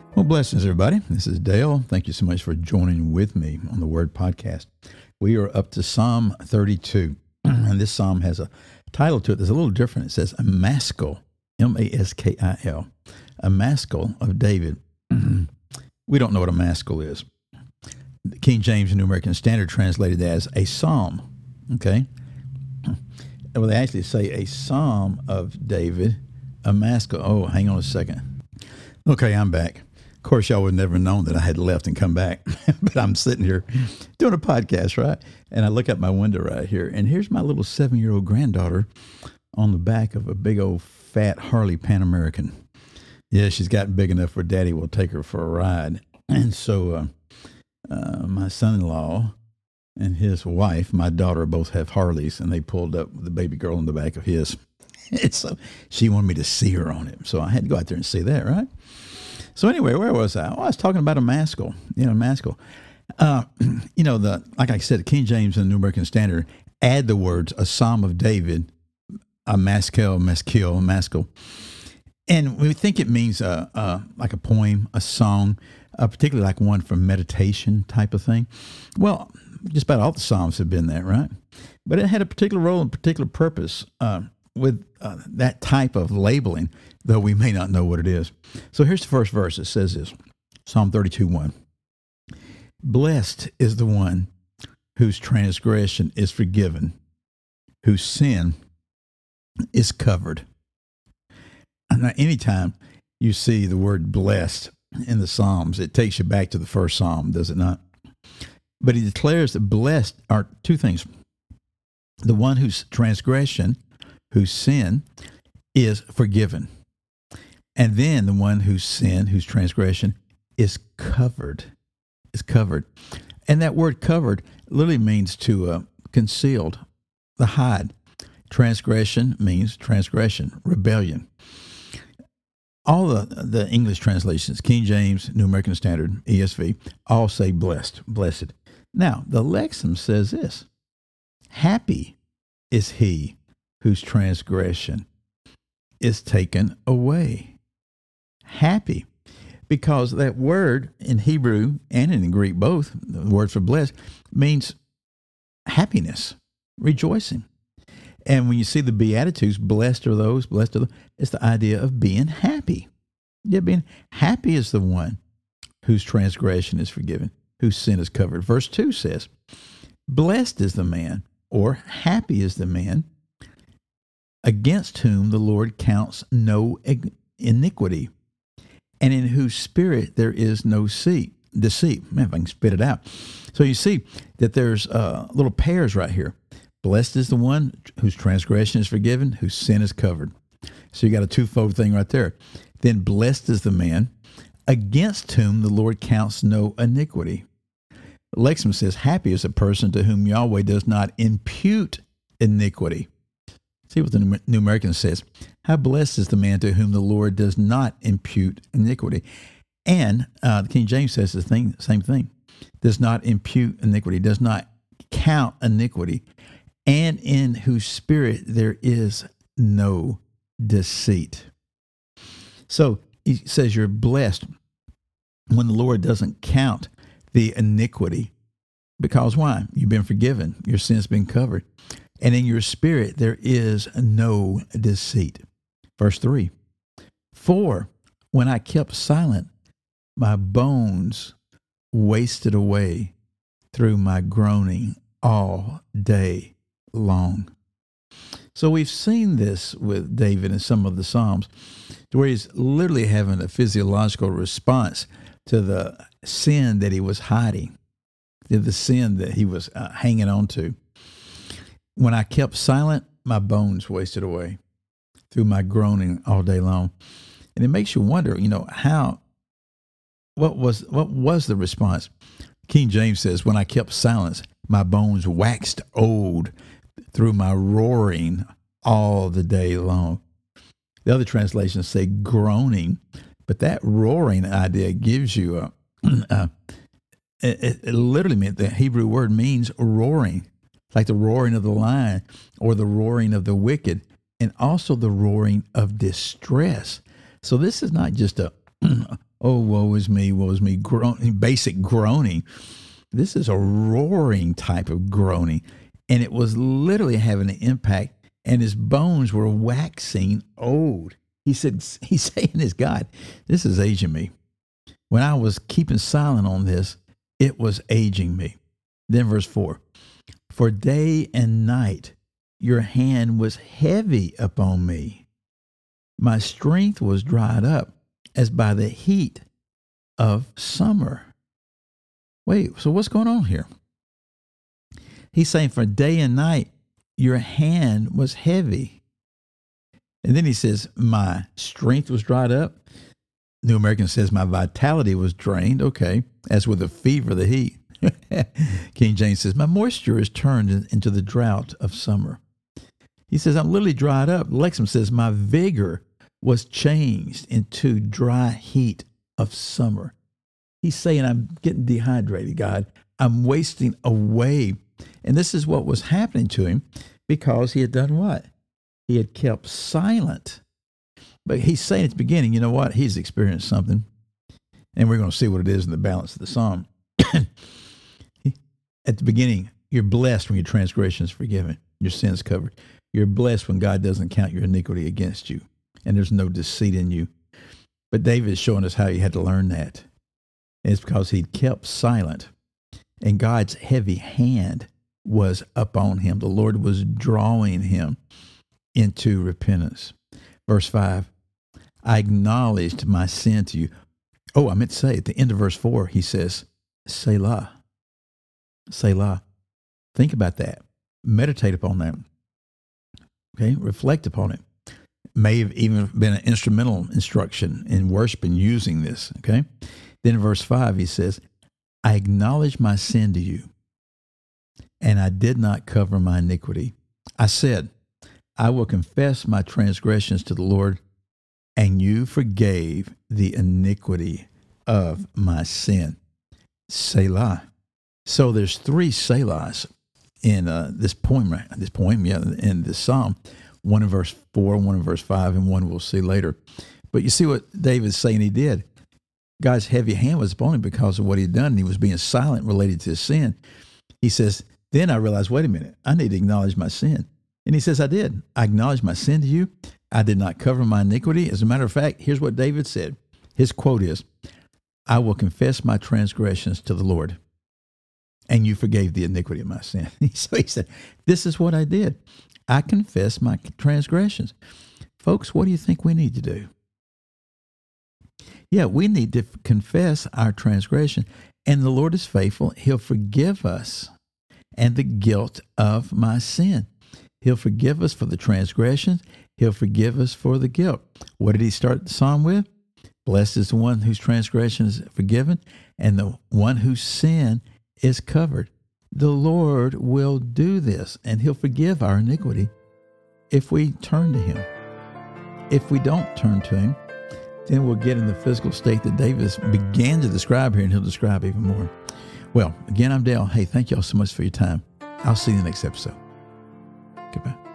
Well, blessings, everybody. This is Dale. Thank you so much for joining with me on the Word Podcast. We are up to Psalm 32, and this psalm has a title to it that's a little different. It says, a Maskil, M-A-S-K-I-L, a Maskil of David. We don't know what a Maskil is. The King James New American Standard translated as a psalm, okay? Well, they actually say a psalm of David, a Maskil. Oh, hang on a second. Okay, I'm back. Of course, y'all would never known that I had left and come back, but I'm sitting here doing a podcast, right? And I look out my window right here, and here's my little 7-year-old granddaughter on the back of a big old fat Harley Pan American. Yeah, she's gotten big enough where Daddy will take her for a ride. And so my son-in-law and his wife, my daughter, both have Harleys, and they pulled up the baby girl in the back of his. And so she wanted me to see her on it, so I had to go out there and see that, right? So anyway, where was I? Oh, I was talking about a Maskil. Maskil. Like I said, the King James and the New American Standard add the words a Psalm of David, a Maskil. And we think it means like a poem, a song, particularly like one for meditation type of thing. Well, just about all the Psalms have been that, right? But it had a particular role and particular purpose with that type of labeling, though we may not know what it is. So here's the first verse. It says this, Psalm 32:1. Blessed is the one whose transgression is forgiven, whose sin is covered. Now, anytime you see the word blessed in the Psalms, it takes you back to the first Psalm, does it not? But he declares that blessed are two things. The one whose transgression, whose sin is forgiven. And then the one whose sin, whose transgression is covered. And that word covered literally means to concealed, the hide. Transgression means transgression, rebellion. All the English translations, King James, New American Standard, ESV, all say blessed. Now, the Lexham says this, happy is he whose transgression is taken away. Happy. Because that word in Hebrew and in Greek both, the word for blessed, means happiness, rejoicing. And when you see the Beatitudes, blessed are those, it's the idea of being happy. Yeah, being happy is the one whose transgression is forgiven, whose sin is covered. Verse 2 says, blessed is the man, or happy is the man, against whom the Lord counts no iniquity, and in whose spirit there is no deceit. Man, if I can spit it out. So you see that there's little pairs right here. Blessed is the one whose transgression is forgiven, whose sin is covered. So you got a twofold thing right there. Then blessed is the man against whom the Lord counts no iniquity. Lexham says, happy is a person to whom Yahweh does not impute iniquity. See what the New American says. How blessed is the man to whom the Lord does not impute iniquity. And the King James says the same thing. Does not impute iniquity, does not count iniquity, and in whose spirit there is no deceit. So he says you're blessed when the Lord doesn't count the iniquity. Because why? You've been forgiven. Your sin's been covered. And in your spirit there is no deceit. Verse 3, for when I kept silent, my bones wasted away through my groaning all day long. So we've seen this with David in some of the Psalms, where he's literally having a physiological response to the sin that he was hiding, to the sin that he was hanging on to. When I kept silent, my bones wasted away through my groaning all day long. And it makes you wonder, what was the response? King James says, when I kept silence, my bones waxed old through my roaring all the day long. The other translations say groaning, but that roaring idea gives you it literally meant, the Hebrew word means roaring, like the roaring of the lion or the roaring of the wicked, and also the roaring of distress. So this is not just a Oh, woe is me, groaning, basic groaning. This is a roaring type of groaning. And it was literally having an impact, and his bones were waxing old. He's saying this, God, this is aging me. When I was keeping silent on this, it was aging me. Then verse 4, for day and night your hand was heavy upon me. My strength was dried up as by the heat of summer. Wait, so what's going on here? He's saying for day and night, your hand was heavy. And then he says, my strength was dried up. New American says my vitality was drained. Okay, as with the fever, the heat. King James says, my moisture is turned into the drought of summer. He says, I'm literally dried up. Lexham says, my vigor was changed into dry heat of summer. He's saying, I'm getting dehydrated, God. I'm wasting away. And this is what was happening to him because he had done what? He had kept silent. But he's saying at the beginning, you know what? He's experienced something. And we're going to see what it is in the balance of the psalm. At the beginning, you're blessed when your transgression is forgiven, your sins covered. You're blessed when God doesn't count your iniquity against you, and there's no deceit in you. But David is showing us how he had to learn that. And it's because he'd kept silent, and God's heavy hand was upon him. The Lord was drawing him into repentance. Verse 5, I acknowledged my sin to you. Oh, I meant to say, at the end of verse 4, he says, Selah. Selah. Think about that. Meditate upon that. Okay, reflect upon it. May have even been an instrumental instruction in worship and using this. Okay, then in verse 5, he says, I acknowledge my sin to you, and I did not cover my iniquity. I said, I will confess my transgressions to the Lord, and you forgave the iniquity of my sin. Selah. So there's 3 Selahs in this poem, in this psalm. One in verse 4, one in verse 5, and one we'll see later. But you see what David's saying he did. God's heavy hand was upon him because of what he'd done, and he was being silent related to his sin. He says, then I realized, wait a minute, I need to acknowledge my sin. And he says, I did. I acknowledged my sin to you. I did not cover my iniquity. As a matter of fact, here's what David said. His quote is, I will confess my transgressions to the Lord, and you forgave the iniquity of my sin. So he said, this is what I did. I confess my transgressions. Folks, what do you think we need to do? Yeah, we need to confess our transgression, and the Lord is faithful. He'll forgive us and the guilt of my sin. He'll forgive us for the transgressions. He'll forgive us for the guilt. What did he start the psalm with? Blessed is the one whose transgression is forgiven and the one whose sin is covered. The Lord will do this, and he'll forgive our iniquity if we turn to him. If we don't turn to him, then we'll get in the physical state that David began to describe here, and he'll describe even more. Well, again, I'm Dale. Hey, thank y'all so much for your time. I'll see you in the next episode. Goodbye.